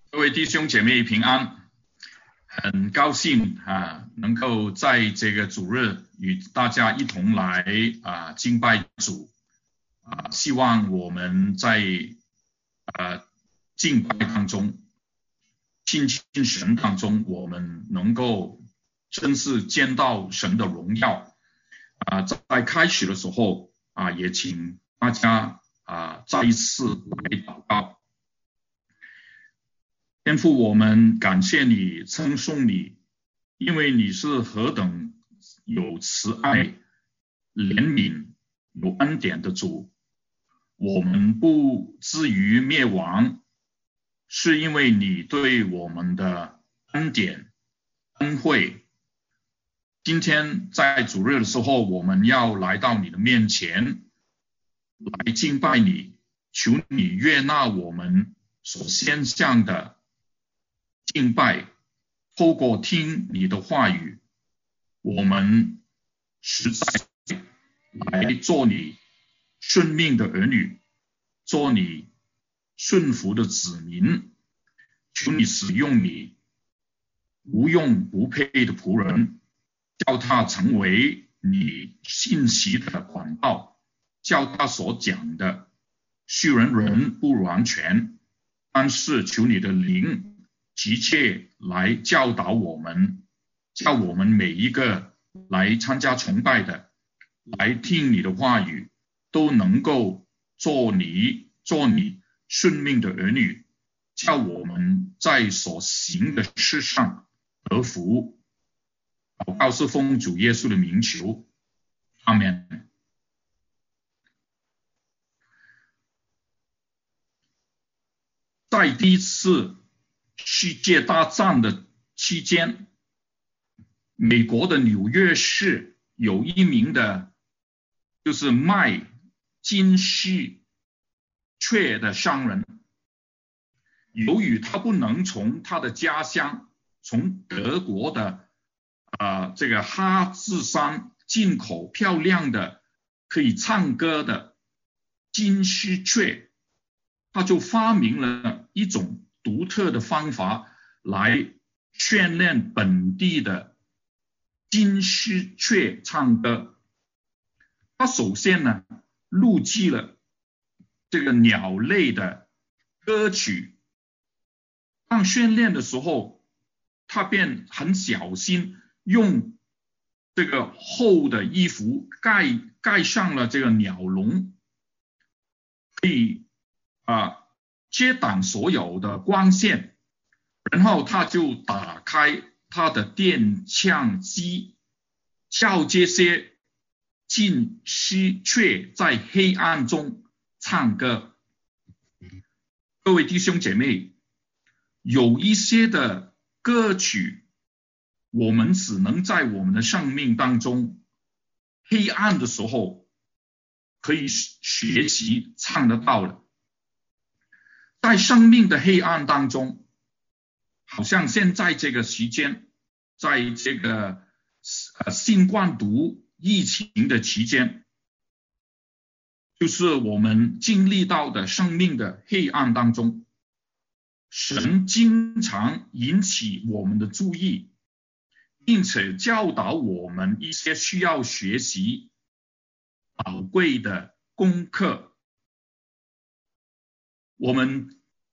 各位弟兄姐妹平安，很高兴能够在这个主日与大家一同来敬拜主希望我们在敬拜当中、亲近神当中，我们能够真是见到神的荣耀在开始的时候也请大家再一次来祷告。天父，我们感谢你，称颂你，因为你是何等有慈爱、怜悯、有恩典的主。我们不至于灭亡，是因为你对我们的恩典、恩惠。今天在主日的时候，我们要来到你的面前，来敬拜你，求你悦纳我们所献上的敬拜，透过听你的话语，我们实在来做你顺命的儿女，做你顺服的子民。求你使用你无用不配的仆人，叫他成为你信息的管道，叫他所讲的虽人不完全，但是求你的灵急切来教导我们，叫我们每一个来参加崇拜的，来听你的话语，都能够做你顺命的儿女，叫我们在所行的事上得福。祷告是奉主耶稣的名求，阿们。在第一次世界大战的期间，美国的纽约市有一名的就是卖金丝雀的商人，由于他不能从他的家乡从德国的这个哈兹山进口漂亮的可以唱歌的金丝雀，他就发明了一种独特的方法来训练本地的金丝雀唱歌。他首先呢录制了这个鸟类的歌曲，当训练的时候，他便很小心用这个厚的衣服盖上了这个鸟笼，可以遮挡所有的光线，然后他就打开他的电唱机，叫这些金丝雀在黑暗中唱歌。各位弟兄姐妹，有一些的歌曲我们只能在我们的生命当中黑暗的时候可以学习唱得到了。在生命的黑暗当中，好像现在这个时间，在这个新冠毒疫情的期间，就是我们经历到的生命的黑暗当中，神经常引起我们的注意，并且教导我们一些需要学习宝贵的功课。我们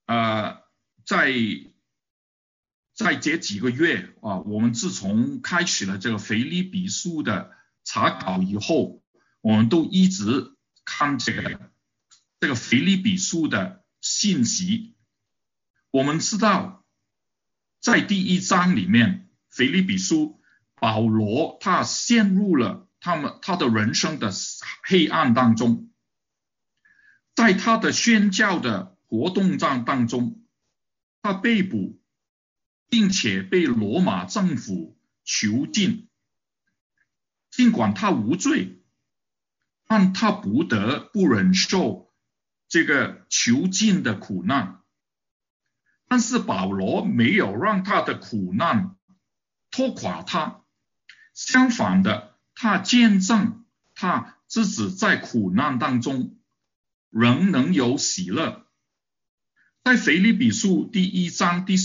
在这几个月我们自从开始了这个腓立比书的查考以后，我们都一直看这个腓立比书的信息。我们知道在第1章里面，腓立比书保罗他陷入了他的人生的黑暗当中，在他的宣教的活动当中，他被捕，并且被罗马政府囚禁。尽管他无罪，但他不得不忍受这个囚禁的苦难。但是保罗没有让他的苦难拖垮他，相反的，他见证他自己在苦难当中仍能有喜乐。 在腓立比书第1章第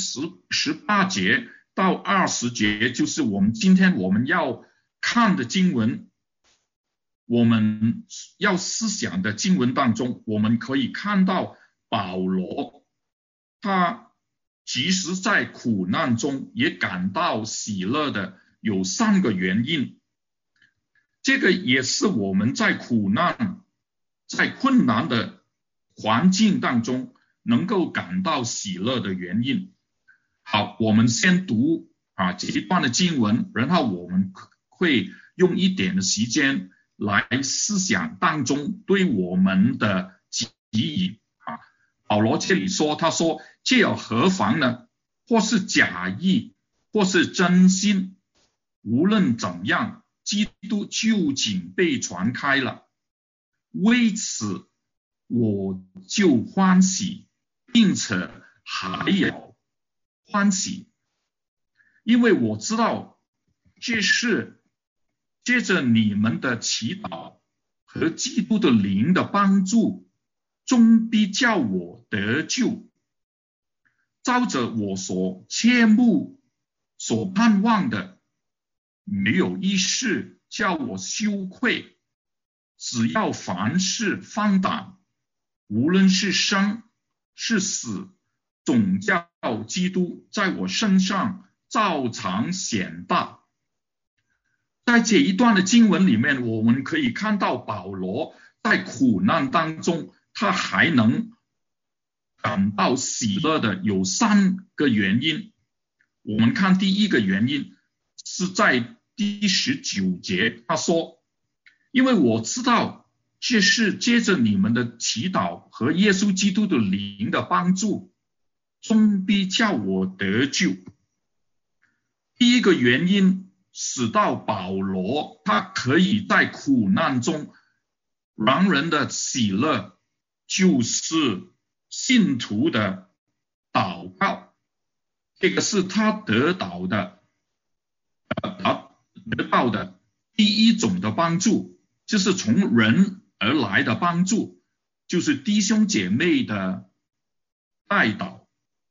18节到20节，就是今天我们要看的经文，我们要思想的经文当中，我们可以看到保罗他即使在苦难中也感到喜乐的有3个原因。这个也是我们在苦难在困难的环境当中能够感到喜乐的原因。好，我们先读这一段的经文，然后我们会用一点的时间来思想当中对我们的给予。保罗这里说，他说这又何妨呢？或是假意，或是真心，无论怎样，基督究竟被传开了，为此我就欢喜，并且还有欢喜，因为我知道这是借着你们的祈祷和基督的灵的帮助，终必叫我得救。照着我所切慕所盼望的，没有一事叫我羞愧，只要凡事放胆，无论是生是死，总叫基督在我身上照常显大。在这一段的经文里面，我们可以看到保罗在苦难当中，他还能感到喜乐的有3个原因。我们看第一个原因是在第19节，他说，因为我知道这是借着你们的祈祷和耶稣基督的灵的帮助，终必叫我得救。第一个原因使到保罗他可以在苦难中让人的喜乐，就是信徒的祷告。这个是他得到的第一种的帮助，就是从人而来的帮助，就是弟兄姐妹的代祷。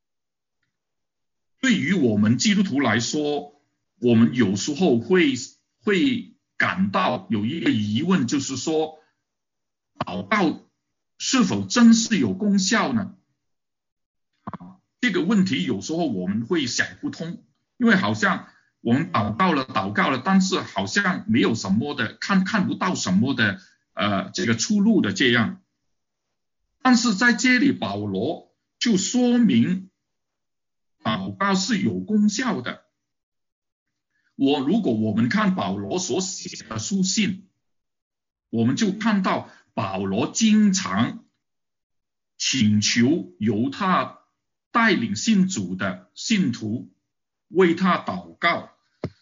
对于我们基督徒来说，我们有时候会感到有一个疑问，就是说祷告是否真是有功效呢？这个问题有时候我们会想不通，因为好像我们祷告了，但是好像没有什么的看不到什么的这个出路的这样。但是在这里保罗就说明祷告是有功效的。如果我们看保罗所写的书信，我们就看到保罗经常请求由他带领信主的信徒为他祷告。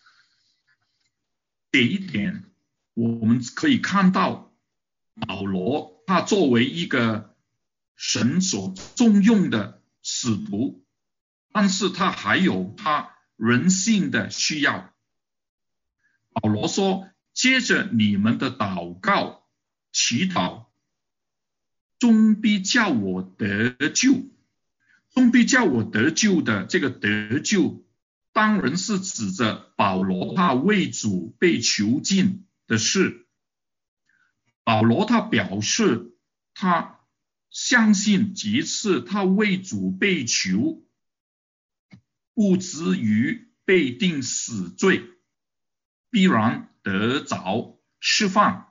这一点我们可以看到保罗他作为一个神所重用的使徒，但是他还有他人性的需要。保罗说，接着你们的祷告祈祷，终必叫我得救。终必叫我得救的这个得救，当然是指着保罗他为主被囚禁的事。保罗他表示他相信，即使他为主被囚，不至于被定死罪，必然得着释放。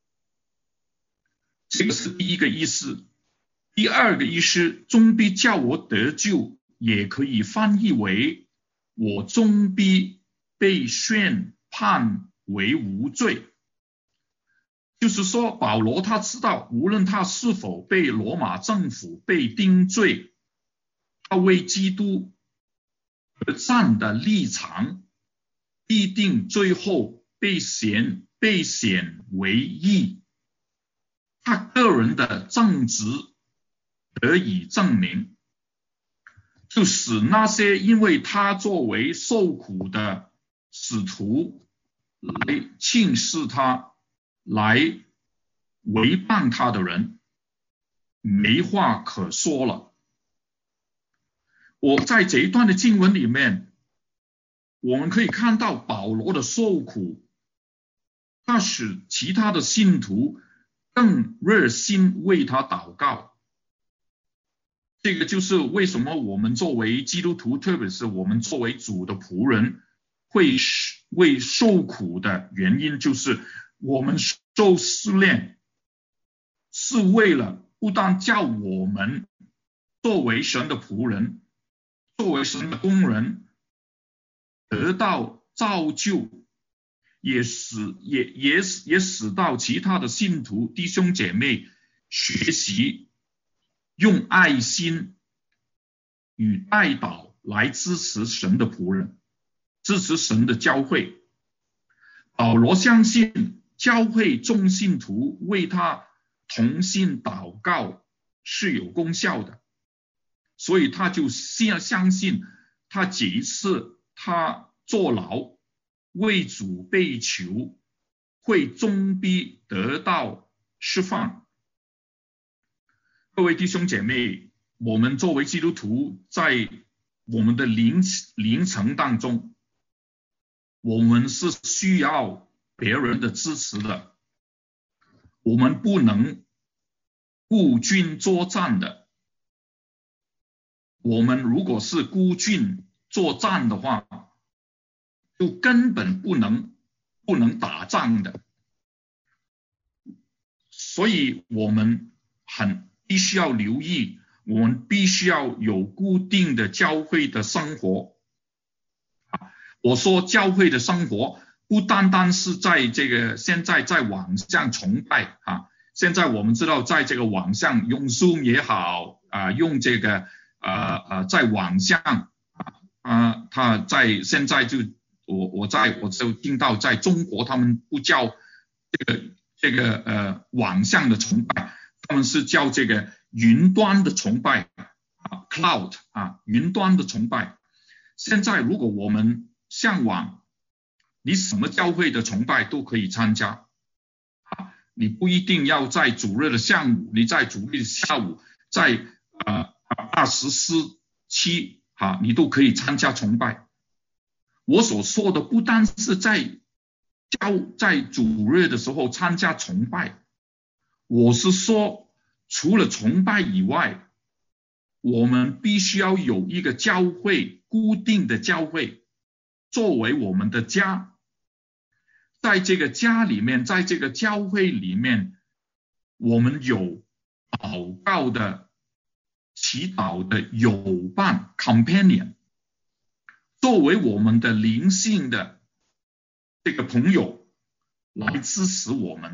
这个是第一个意思。第二个意思，终必叫我得救，也可以翻译为我终必被宣判为无罪。就是说保罗他知道，无论他是否被罗马政府被定罪，他为基督而战的立场必定最后被显为义，他个人的正直得以证明，就使那些因为他作为受苦的使徒来轻视他、来违叛他的人没话可说了。 我在这一段的经文里面，我们可以看到保罗的受苦，他使其他的信徒更热心为他祷告。这个就是为什么我们作为基督徒，特别是我们作为主的仆人，会为受苦的原因，就是我们受试炼是为了不但叫我们作为神的仆人，作为神的工人得到造就，也使到其他的信徒弟兄姐妹学习用爱心与代祷来支持神的仆人，支持神的教会。保罗相信教会众信徒为他同心祷告是有功效的，所以他就相信他这一次他坐牢为主被囚，会终必得到释放。各位弟兄姐妹，我们作为基督徒，在我们的灵程当中，我们是需要别人的支持的，我们不能孤军作战的。我们如果是孤军作战的话，就根本不能打仗的。所以我们必须要留意，我们必须要有固定的教会的生活。我说教会的生活不单单是在这个现在在网上崇拜啊，现在我们知道在这个网上用 Zoom 也好用这个在网上他在现在就我就听到在中国他们不叫这个网上的崇拜，他们是叫这个云端的崇拜cloud 云端的崇拜。现在如果我们向往，你什么教会的崇拜都可以参加你不一定要在主日的上午，你在主日的下午，在24/7你都可以参加崇拜。我所说的不单是在主日的时候参加崇拜，我是说除了崇拜以外，我们必须要有一个教会，固定的教会作为我们的家。在这个家里面，在这个教会里面，我们有祷告的祈祷的友伴 companion， 作为我们的灵性的这个朋友来支持我们，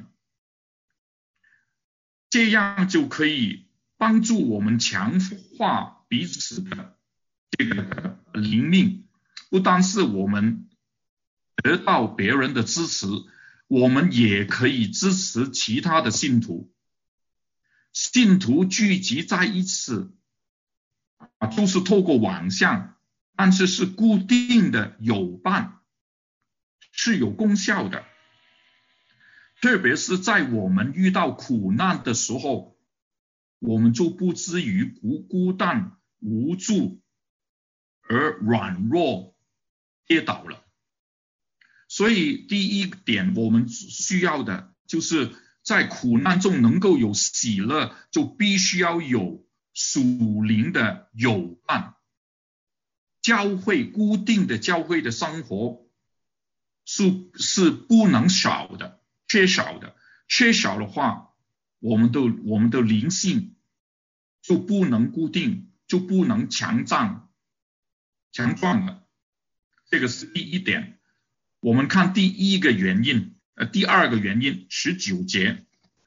这样就可以帮助我们强化彼此的这个灵命。不单是我们得到别人的支持，我们也可以支持其他的信徒。信徒聚集在一起就是透过网上，但是是固定的友伴，是有功效的。特别是在我们遇到苦难的时候，我们就不至于孤单无助而软弱跌倒了。所以第一点我们需要的就是在苦难中能够有喜乐，就必须要有属灵的友伴。教会固定的教会的生活是不能少的，缺少的话，我们的灵性就不能固定，就不能强壮了。这个是第一点。我们看第二个原因19节，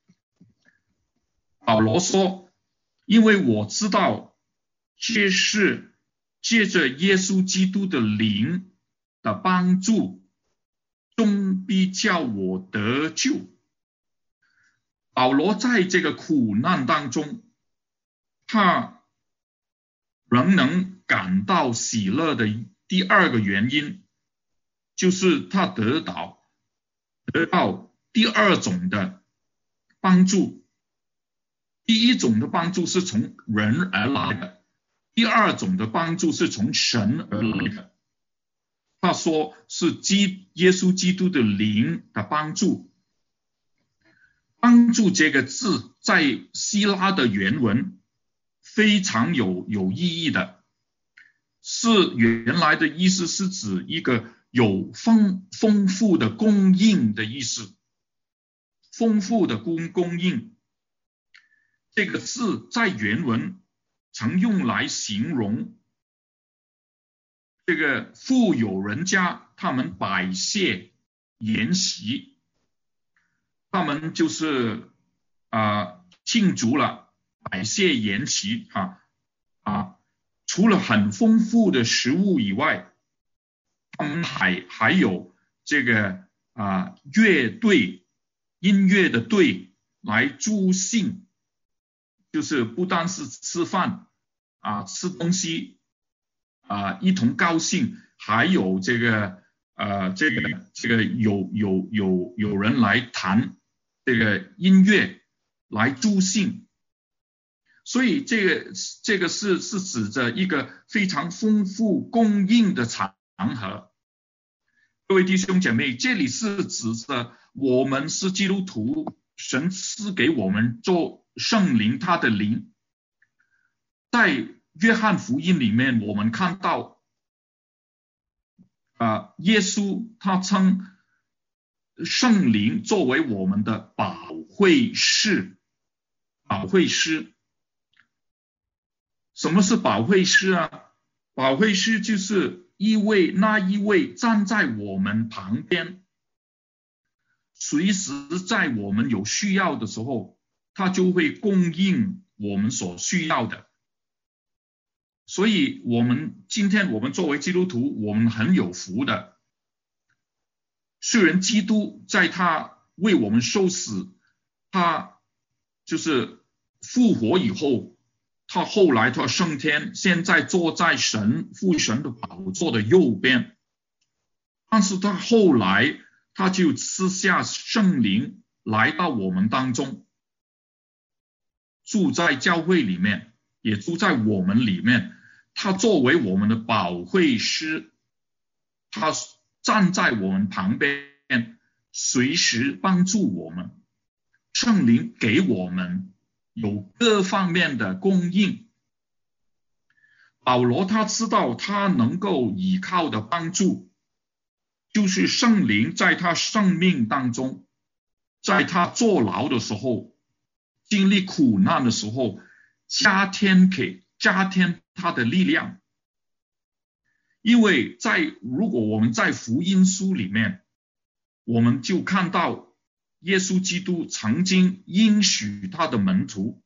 保罗说，因为我知道这是借着耶稣基督的灵的帮助，终必叫我得救。保罗在这个苦难当中，他仍能感到喜乐的第二个原因，就是他得到第二种的帮助。第一种的帮助是从人而来的， 第二种的帮助是从神而来的，他说是耶稣基督的灵的帮助。帮助这个字在希腊的原文非常有意义的，是原来的意思是指一个有丰富的供应的意思，丰富的供应。这个字在原文曾用来形容这个富有人家，他们摆设筵席，他们就是庆祝了，摆设筵席除了很丰富的食物以外，他们还有这个乐队音乐的队来助兴，就是不单是吃饭吃东西一同高兴，还有这个有人来弹这个音乐来助兴，所以这个是指着一个非常丰富供应的场合。各位弟兄姐妹，这里是指着我们是基督徒，神赐给我们做圣灵，他的灵。在约翰福音里面，我们看到耶稣他称圣灵作为我们的保惠师。什么是保惠师啊？保惠师就是那一位站在我们旁边，随时在我们有需要的时候，他就会供应我们所需要的。所以今天我们作为基督徒，我们很有福的。虽然基督在他为我们受死，他就是复活以后，他后来他升天，现在坐在父神的宝座的右边。但是他后来他就赐下圣灵来到我们当中，住在教会里面，也住在我们里面。他作为我们的保惠师，他站在我们旁边，随时帮助我们。圣灵给我们有各方面的供应。保罗他知道他能够依靠的帮助，就是圣灵在他生命当中，在他坐牢的时候，经历苦难的时候，加添他的力量。因为如果我们在福音书里面，我们就看到耶稣基督曾经应许他的门徒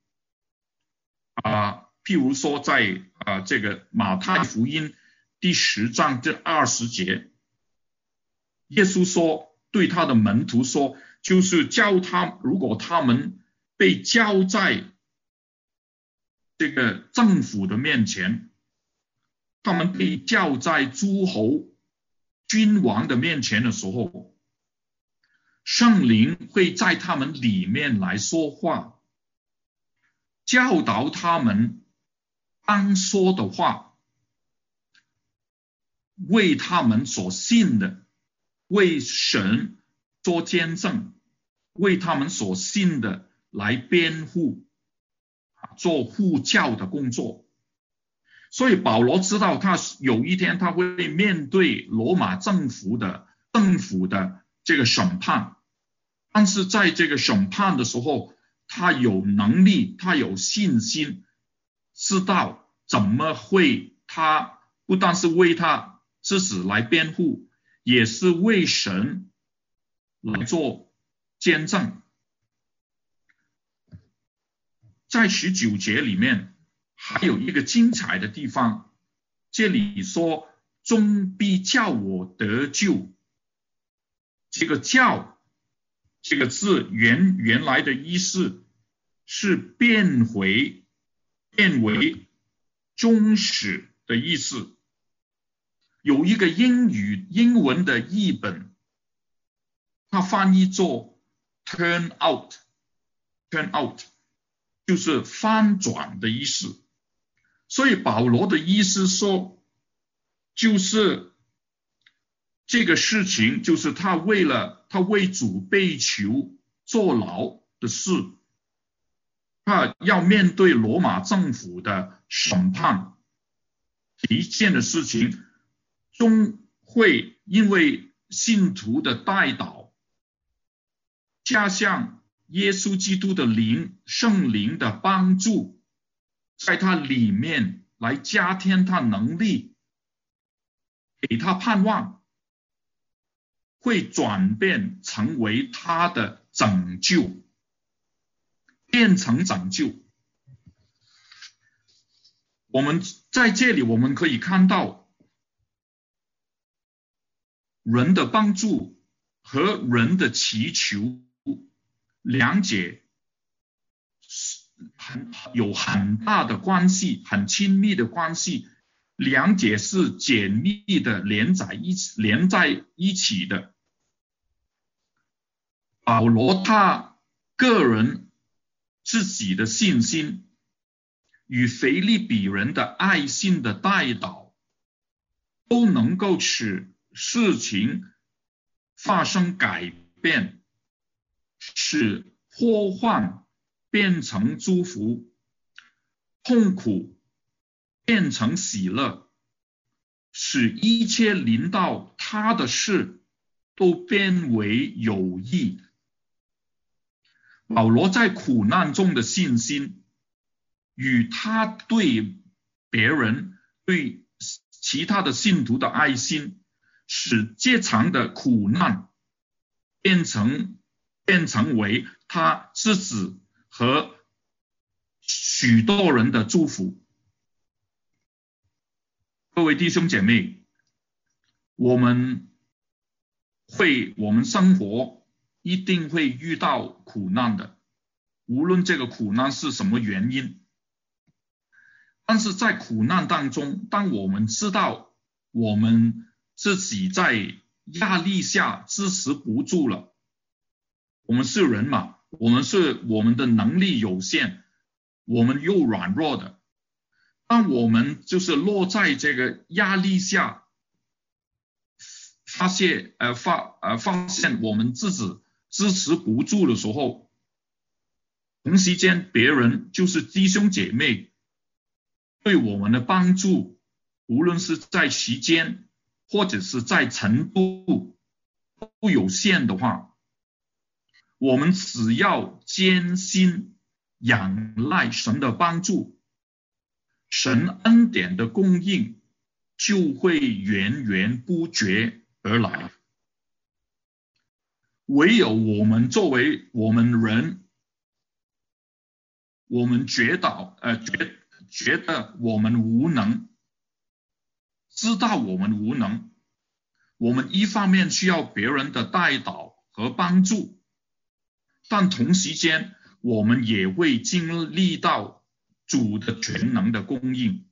譬如说在这个马太福音第10章第20节，耶稣说对他的门徒说，就是如果他们被交在这个政府的面前，他们被交在诸侯君王的面前的时候，圣灵会在他们里面来说话，教导他们当说的话，为他们所信的，为神做见证，为他们所信的来辩护，做护教的工作。所以保罗知道他有一天他会面对罗马政府的这个审判，但是在这个审判的时候，他有能力，他有信心，知道怎么他不但是为他自己来辩护，也是为神来做见证。在19节里面还有一个精彩的地方，这里说终必叫我得救。这个叫这个字原来的意思是变为终始的意思。有一个英文的译本，它翻译作 turn out 就是翻转的意思。 所以保罗的意思说，就是这个事情，就是他为主被囚坐牢的事，他要面对罗马政府的审判，一件的事情终会因为信徒的代祷，加上耶稣基督的圣灵的帮助，在他里面来加添他能力，给他盼望，会转变成为他的拯救，变成拯救。我们在这里我们可以看到人的帮助和人的祈求两者有很大的关系，很亲密的关系，两者是紧密的连在一起的。保罗他个人自己的信心与腓立比人的爱心的代祷，都能够使事情发生改变，使祸患变成祝福，痛苦变成喜乐，使一切临到他的事都变为有益。保罗在苦难中的信心，与他对别人、对其他的信徒的爱心，使这场的苦难变成为他自己和许多人的祝福。各位弟兄姐妹，我们生活一定会遇到苦难的，无论这个苦难是什么原因。但是在苦难当中，当我们知道我们自己在压力下支持不住了，我们是人嘛，我们的能力有限，我们又软弱的，当我们就是落在这个压力下，发现我们自己支持不住的时候，同时间别人就是弟兄姐妹对我们的帮助，无论是在时间或者是在程度都有限的话，我们只要坚信仰赖神的帮助，神恩典的供应就会源源不绝而来。唯有我们作为我们人，我们觉得我们无能，知道我们无能，我们一方面需要别人的代祷和帮助，但同时间我们也会经历到主的全能的供应。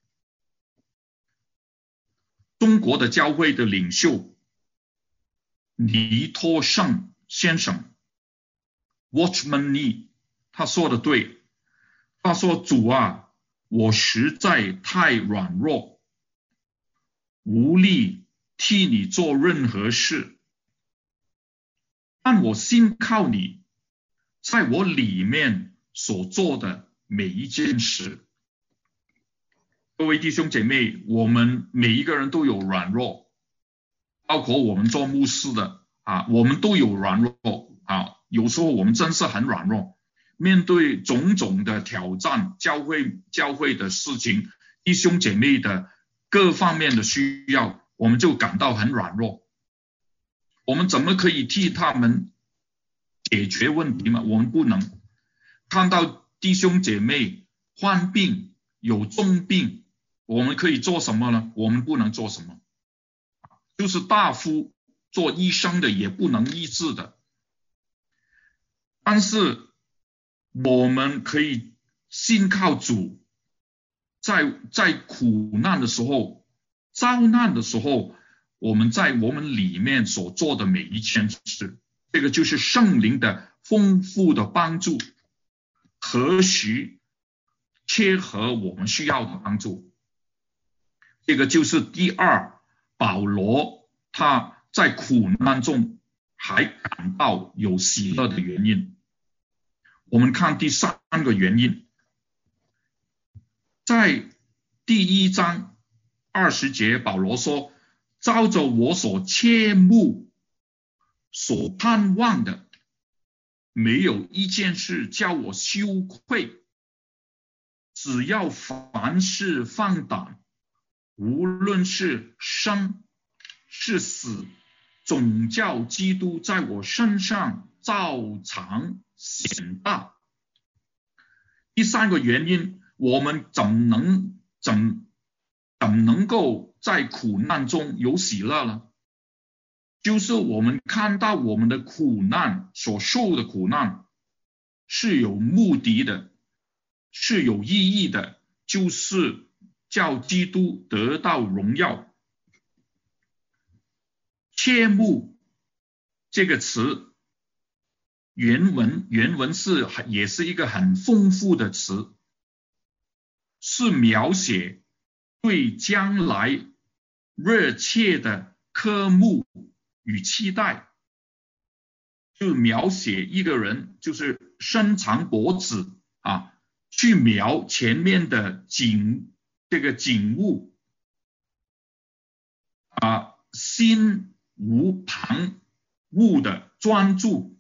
中国的教会的领袖尼托圣先生 Watchman Nee 他说的对，他说主啊，我实在太软弱，无力替你做任何事，但我信靠你在我里面所做的每一件事。各位弟兄姐妹，我们每一个人都有软弱，包括我们做牧师的我们都有软弱有时候我们真是很软弱，面对种种的挑战，教会的事情，弟兄姐妹的各方面的需要，我们就感到很软弱。我们怎么可以替他们解决问题吗？我们不能。看到弟兄姐妹患病有重病，我们可以做什么呢？我们不能做什么，就是大夫做医生的也不能医治的。但是我们可以信靠主，在苦难的时候，遭难的时候，我们在我们里面所做的每一件事，这个就是圣灵的丰富的帮助，何时切合我们需要的帮助。这个就是第二，保罗他在苦难中还感到有喜乐的原因。我们看第三个原因，在第1章20节，保罗说，照着我所切慕所盼望的，没有一件事叫我羞愧，只要凡事放胆，无论是生是死，总叫基督在我身上照常显大。第三个原因，我们怎能够在苦难中有喜乐呢？就是我们看到我们的苦难所受的苦难是有目的的，是有意义的，就是叫基督得到荣耀。切慕这个词原文也是一个很丰富的词，是描写对将来热切的渴慕与期待，就描写一个人就是伸长脖子去瞄前面的这个景物心无旁骛的专注，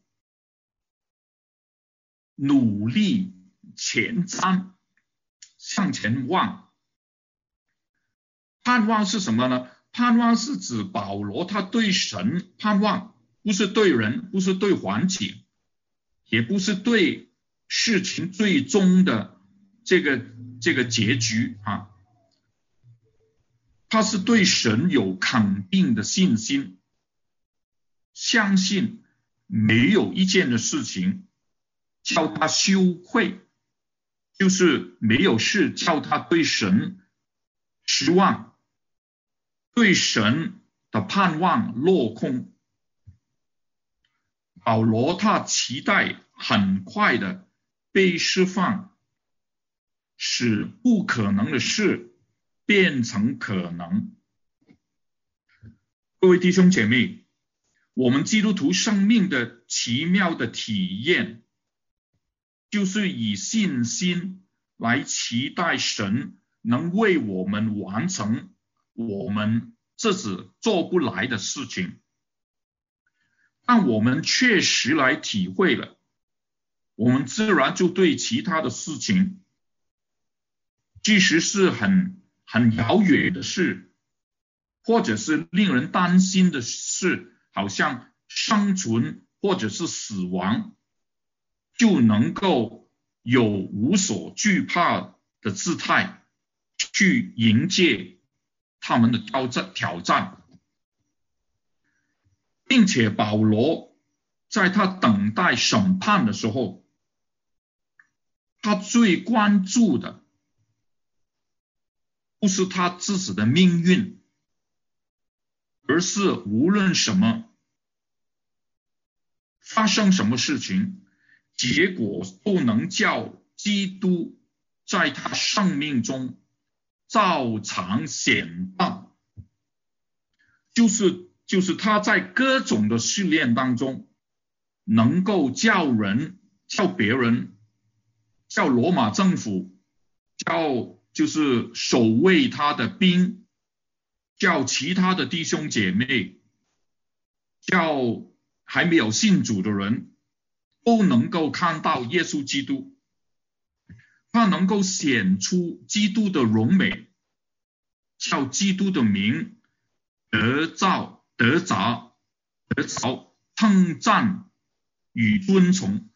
努力前瞻，向前望。盼望是什么呢？盼望是指保罗他对神盼望，不是对人，不是对环境，也不是对事情最终的这个结局他是对神有肯定的信心，相信没有一件的事情叫他羞愧，就是没有事叫他对神失望，对神的盼望落空。保罗他期待很快的被释放，使不可能的事变成可能。各位弟兄姐妹，我们基督徒生命的奇妙的体验，就是以信心来期待神能为我们完成我们自己做不来的事情。但我们确实来体会了，我们自然就对其他的事情，即使是很遥远的事，或者是令人担心的事，好像生存或者是死亡，就能够有无所惧怕的姿态去迎接他们的挑战。并且保罗在他等待审判的时候，他最关注的不是他自己的命运，而是无论什么发生什么事情，结果都能叫基督在他生命中照常显大，就是他在各种的试炼当中，能够叫别人，叫罗马政府，就是守卫他的兵，叫其他的弟兄姐妹，叫还没有信主的人，都能够看到耶稣基督，他能够显出基督的荣美，叫基督的名得着称赞与尊崇。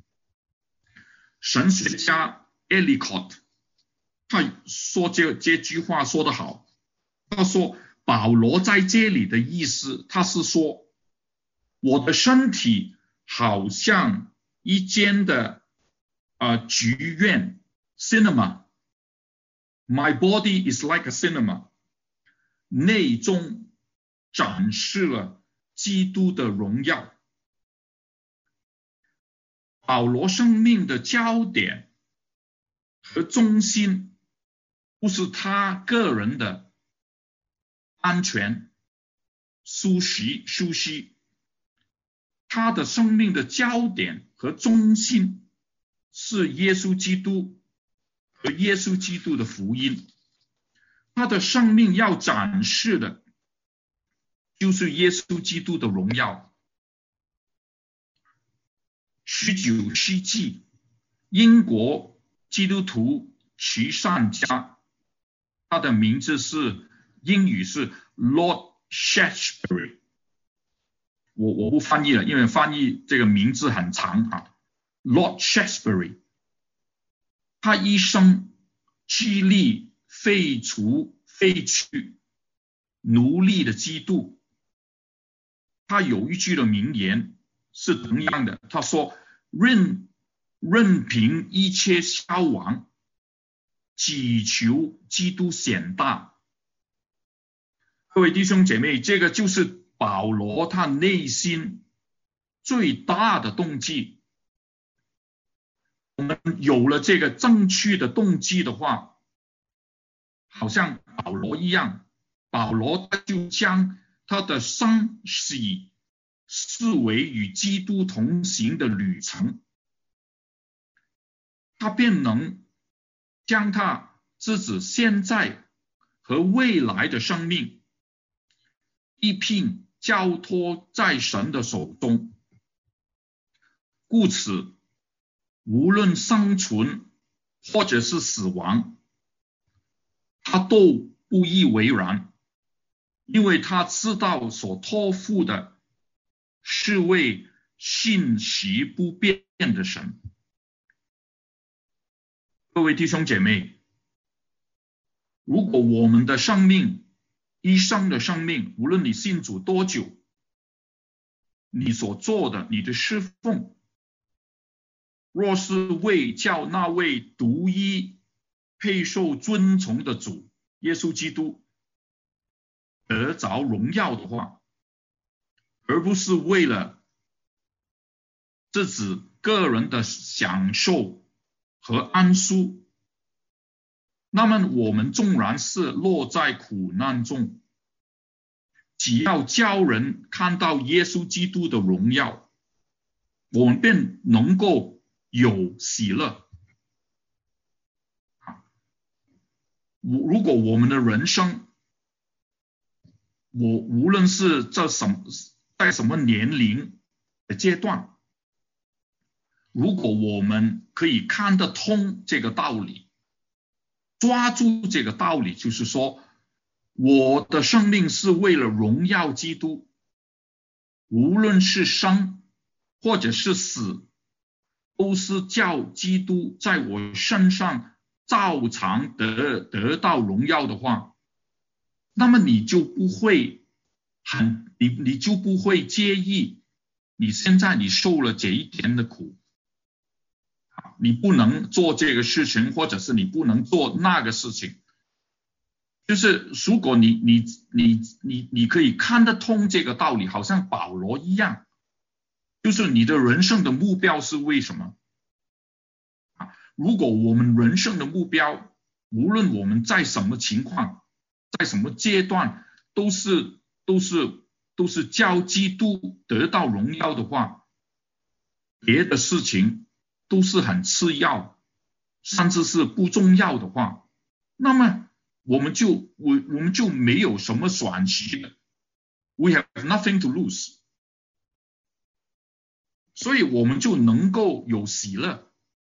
神学家 Ellicott 他说这句话说得好，他说保罗在这里的意思，他是说我的身体好像一间的剧院 cinema， My body is like a cinema， 内中展示了基督的荣耀。保罗生命的焦点和中心不是他个人的安全、舒适，他的生命的焦点和中心是耶稣基督和耶稣基督的福音。他的生命要展示的就是耶稣基督的荣耀。19世纪英国基督徒慈善家，他的名字是英语是 Lord Shaftesbury， 我不翻译了，因为翻译这个名字很长啊。Lord Shaftesbury， 他一生致力废去奴隶的制度。他有一句的名言是同样的，他说任凭一切消亡，只求基督显大。各位弟兄姐妹，这个就是保罗他内心最大的动机。我们有了这个正确的动机的话，好像保罗一样，保罗他就将他的生死视为与基督同行的旅程，他便能将他自己现在和未来的生命一并交托在神的手中。故此，无论生存或者是死亡，他都不以为然，因为他知道所托付的是位信实不变的神。各位弟兄姐妹，如果我们的生命，一生的生命，无论你信主多久，你所做的，你的侍奉，若是为叫那位独一配受尊崇的主耶稣基督得着荣耀的话，而不是为了自己个人的享受和安舒，那么我们纵然是落在苦难中，只要叫人看到耶稣基督的荣耀，我们便能够有喜乐。如果我们的人生，无论是在什么年龄的阶段，如果我们可以看得通这个道理，抓住这个道理，就是说我的生命是为了荣耀基督，无论是生或者是死，都是叫基督在我身上照常得到荣耀的话，那么你就不会你就不会介意你现在你受了这一点的苦，你不能做这个事情，或者是你不能做那个事情。就是如果你可以看得通这个道理，好像保罗一样，就是你的人生的目标是为什么？如果我们人生的目标，无论我们在什么情况，在什么阶段，都是叫基督得到荣耀的话，别的事情都是很次要，甚至是不重要的话，那么我们就没有什么损失的。We have nothing to lose， 所以我们就能够有喜乐。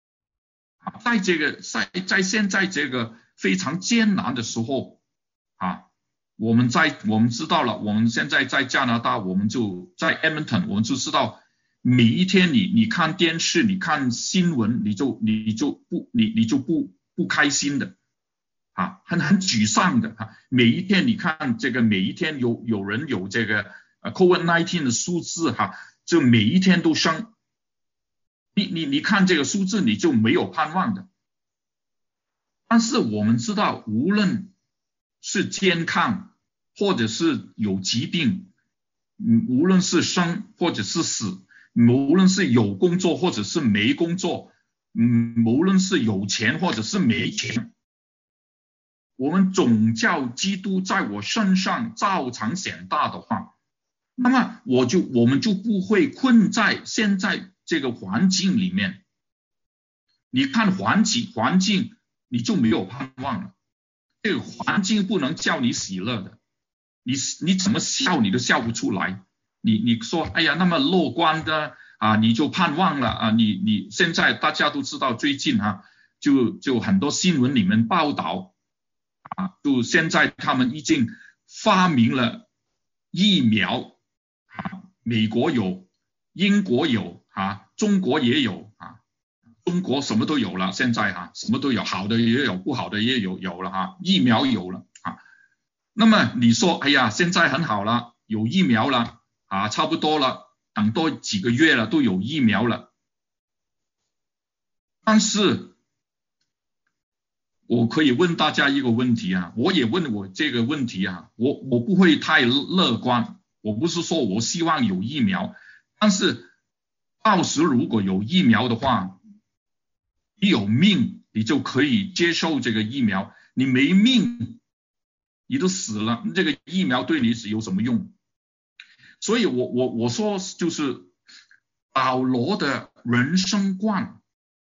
在现在这个非常艰难的时候我们知道了，我们现在在加拿大，我们就在 Edmonton， 我们就知道每一天你看电视，你看新闻，你就不开心的很沮丧的每一天你看这个，每一天有人有这个COVID-19 的数字就每一天都升，你看这个数字你就没有盼望的。但是我们知道，无论是健康或者是有疾病，无论是生或者是死，无论是有工作或者是没工作， 无论是有钱或者是没钱，我们总叫基督在我身上照常显大的话，那么我们就不会困在现在这个环境里面。你看环境你就没有盼望了，这个环境不能叫你喜乐的，你怎么笑你都笑不出来。你说哎呀那么乐观的啊，你就盼望了啊，你现在大家都知道最近就很多新闻里面报道啊，就现在他们已经发明了疫苗啊，美国有，英国有啊，中国也有啊，中国什么都有了，现在什么都有，好的也有，不好的也有了疫苗有了啊。那么你说哎呀现在很好了，有疫苗了啊，差不多了，等多几个月了都有疫苗了，但是我可以问大家一个问题啊，我也问我这个问题啊，我不会太乐观，我不是说我希望有疫苗，但是到时如果有疫苗的话，你有命你就可以接受这个疫苗，你没命你都死了，这个疫苗对你是有什么用？所以我说就是保罗的人生观，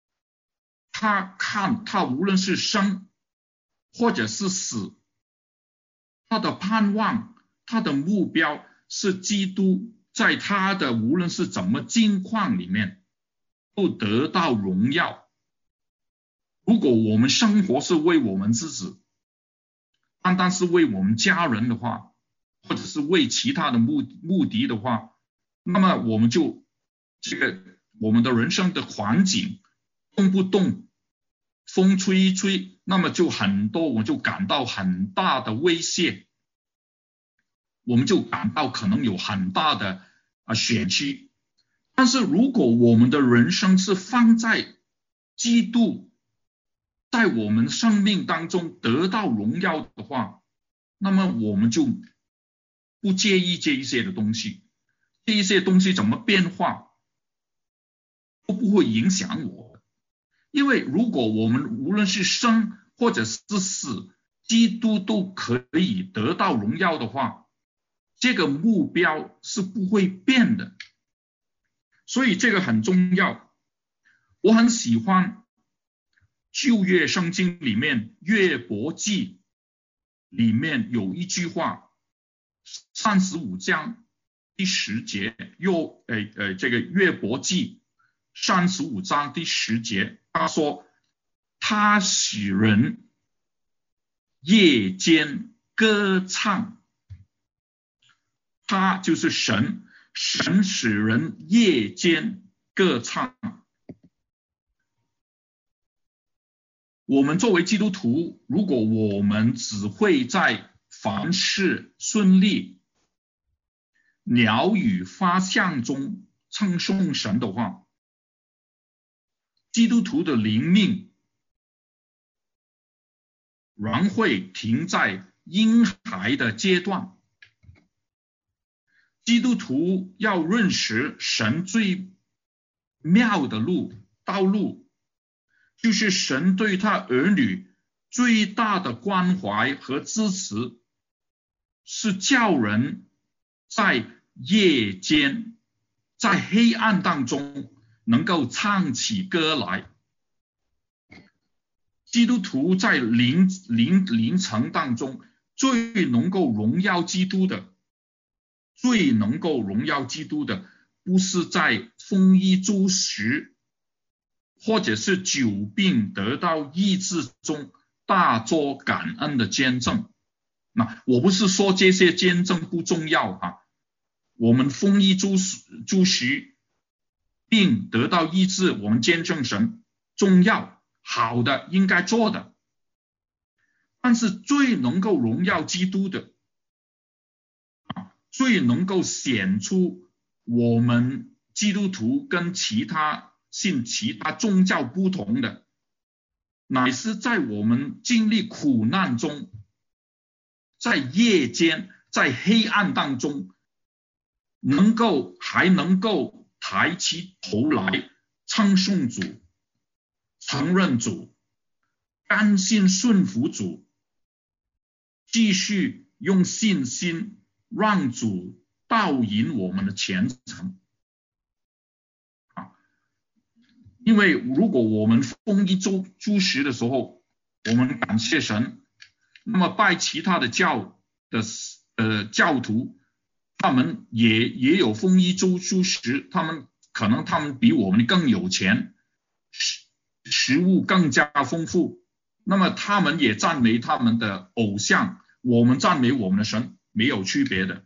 他无论是生或者是死，他的盼望，他的目标是基督在他的无论是怎么境况里面都得到荣耀。如果我们生活是为我们自己，单单是为我们家人的话，或者是为其他的目的的话，那么我们就我们的人生的环境动不动风吹一吹，那么就很多我们就感到很大的威胁，我们就感到可能有很大的选区。但是如果我们的人生是放在基督在我们生命当中得到荣耀的话，那么我们就不介意这一些的东西，这一些东西怎么变化都不会影响我。因为如果我们无论是生或者是死，基督都可以得到荣耀的话，这个目标是不会变的。所以这个很重要。我很喜欢旧约圣经里面约伯记里面有一句话，35章第10节，这个约伯记35章第10节，他说他使人夜间歌唱，他就是神使人夜间歌唱。我们作为基督徒，如果我们只会在凡事顺利、鸟语花香中称颂神的话，基督徒的灵命仍会停在婴孩的阶段。基督徒要认识神最妙的道路，就是神对他儿女最大的关怀和支持，是叫人在夜间，在黑暗当中能够唱起歌来。基督徒在灵程当中最能够荣耀基督的，不是在丰衣足食或者是久病得到医治中大作感恩的见证。那我不是说这些见证不重要我们丰衣足食并得到医治，我们见证神重要，好的，应该做的。但是最能够荣耀基督的，最能够显出我们基督徒跟其他宗教不同的，乃是在我们经历苦难中，在夜间，在黑暗当中，还能够抬起头来称颂主， 承认主，甘心顺服主，继续用信心让主导引我们的前程。因为如果我们丰衣足食的时候，我们感谢神，那么拜其他的教徒，他们也有丰衣足食，他们比我们更有钱，食物更加丰富，那么他们也赞美他们的偶像，我们赞美我们的神，没有区别的。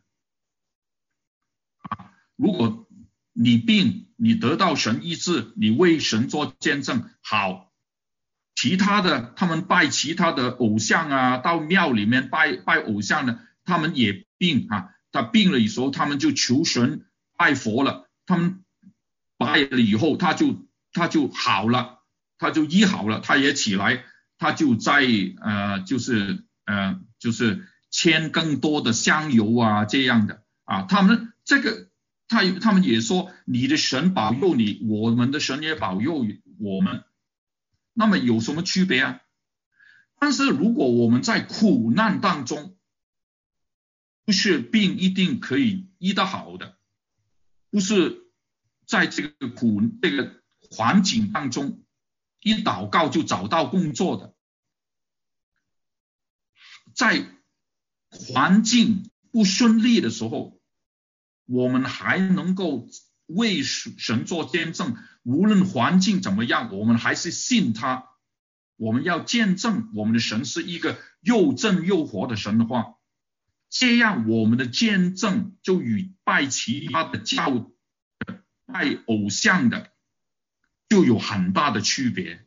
如果你病，你得到神医治，你为神做见证，好。其他的他们拜其他的偶像啊，到庙里面拜偶像的，他们也病啊。他病了以后，他们就求神拜佛了，他们拜了以后，他就好了，他就医好了，他也起来，他就在就是牵更多的香油啊这样的啊。他们这个他们也说，你的神保佑你，我们的神也保佑我们。那么有什么区别啊？但是如果我们在苦难当中，不是病一定可以医得好的，不是在这个环境当中一祷告就找到工作的，在环境不顺利的时候，我们还能够为神做见证，无论环境怎么样，我们还是信他。我们要见证我们的神是一个又正又活的神的话，这样我们的见证就与拜其他的教、拜偶像的就有很大的区别。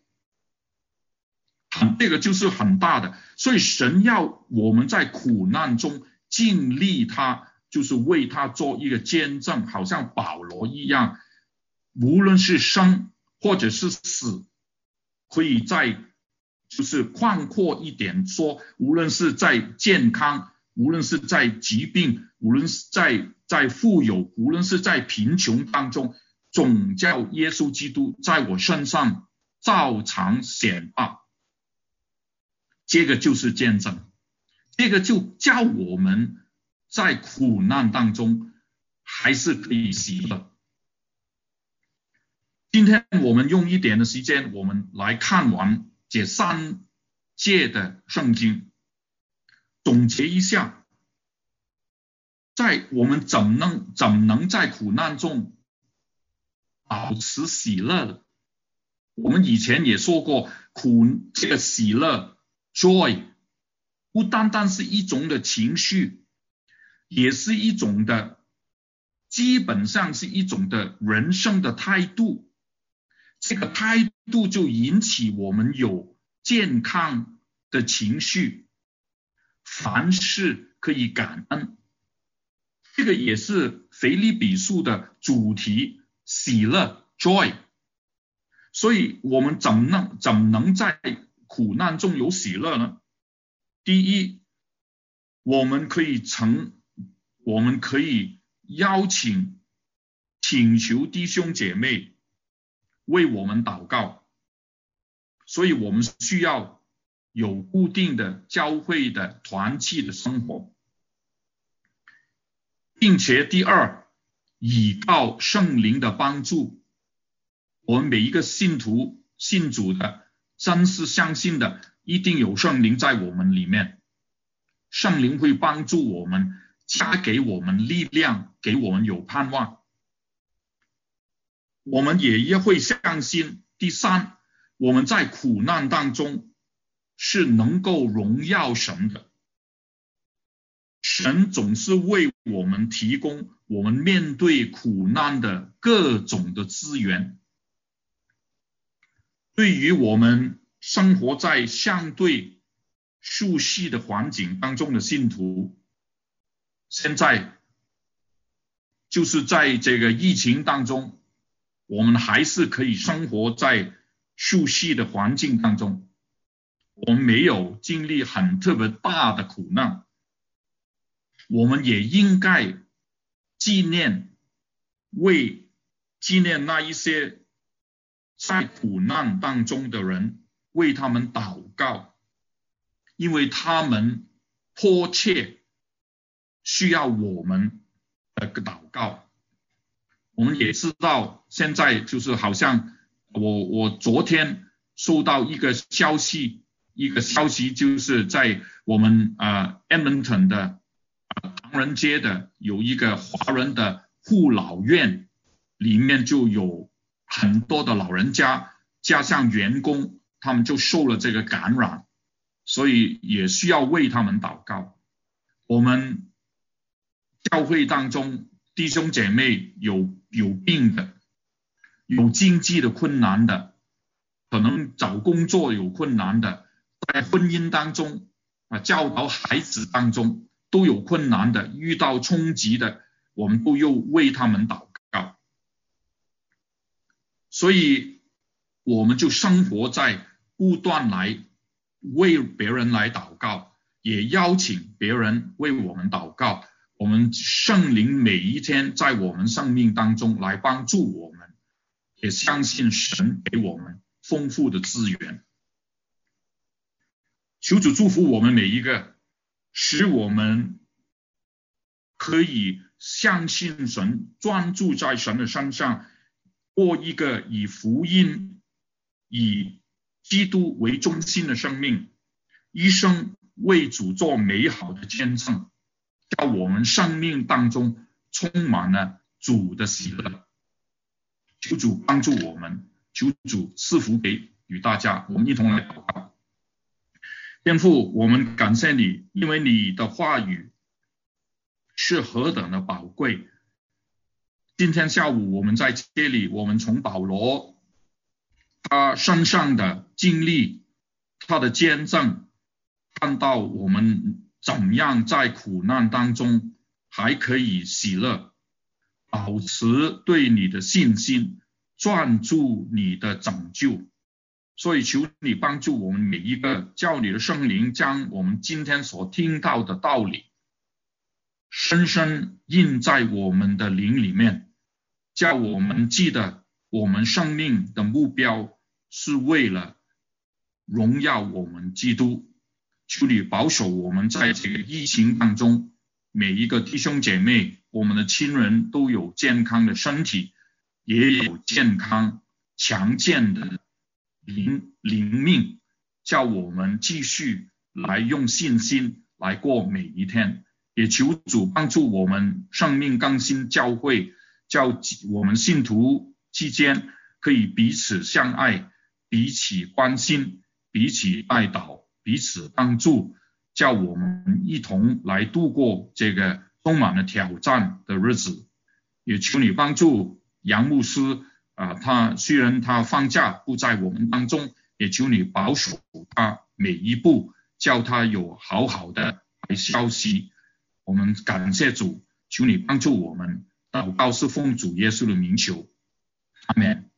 这个就是很大的，所以神要我们在苦难中尽力他，就是为他做一个见证，好像保罗一样，无论是生或者是死，可以在就是宽阔一点说，无论是在健康，无论是在疾病，无论是在富有，无论是在贫穷当中，总叫耶稣基督在我身上照常显大。这个就是见证，这个就叫我们在苦难当中还是可以喜乐。今天我们用一点的时间，我们来看完这3节的圣经，总结一下，在我们怎能在苦难中保持喜乐的？我们以前也说过，这个喜乐 joy 不单单是一种的情绪，也是一种的，基本上是一种的人生的态度。这个态度就引起我们有健康的情绪，凡事可以感恩。这个也是腓立比书的主题，喜乐 joy。 所以我们怎能在苦难中有喜乐呢？第一，我们可以请求弟兄姐妹为我们祷告，所以我们需要有固定的教会的团契的生活，并且第二，依靠圣灵的帮助。我们每一个信徒信主的，真是相信的，一定有圣灵在我们里面，圣灵会帮助我们，加给我们力量，给我们有盼望。我们也会相信，第三，我们在苦难当中是能够荣耀神的，神总是为我们提供我们面对苦难的各种的资源。对于我们生活在相对熟悉的环境当中的信徒，现在就是在这个疫情当中，我们还是可以生活在熟悉的环境当中，我们没有经历很特别大的苦难，我们也应该纪念那一些在苦难当中的人，为他们祷告，因为他们迫切需要我们的祷告。我们也知道，现在就是好像我昨天收到一个消息，就是在我们Edmonton 的唐人街的有一个华人的护老院，里面就有很多的老人家加上员工，他们就受了这个感染，所以也需要为他们祷告。我们教会当中弟兄姐妹有病的，有经济的困难的，可能找工作有困难的，在婚姻当中教导孩子当中都有困难的，遇到冲击的，我们都要为他们祷告。所以我们就生活在不断来为别人来祷告，也邀请别人为我们祷告。我们圣灵每一天在我们生命当中来帮助我们，也相信神给我们丰富的资源。求主祝福我们每一个，使我们可以相信神，专注在神的身上，过一个以福音、以基督为中心的生命，一生为主做美好的见证，叫我们生命当中充满了主的喜乐。求主帮助我们，求主赐福给与大家，我们一同来祷告。天父，我们感谢你，因为你的话语是何等的宝贵。今天下午我们在这里，我们从保罗他身上的经历，他的见证，看到我们怎样在苦难当中还可以喜乐，保持对你的信心，专注你的拯救。所以求你帮助我们每一个，叫你的圣灵将我们今天所听到的道理深深印在我们的灵里面，叫我们记得我们生命的目标是为了荣耀我们基督。求你保守我们在这个疫情当中，每一个弟兄姐妹，我们的亲人都有健康的身体，也有健康强健的灵命，叫我们继续来用信心来过每一天。也求主帮助我们生命更新教会，叫我们信徒之间可以彼此相爱，彼此关心，彼此代祷，彼此帮助，叫我们一同来度过这个充满了挑战的日子。也求你帮助杨牧师他虽然他放假不在我们当中，也求你保守他每一步，叫他有好好的消息。我们感谢主，求你帮助我们，祷告是奉主耶稣的名求，阿们。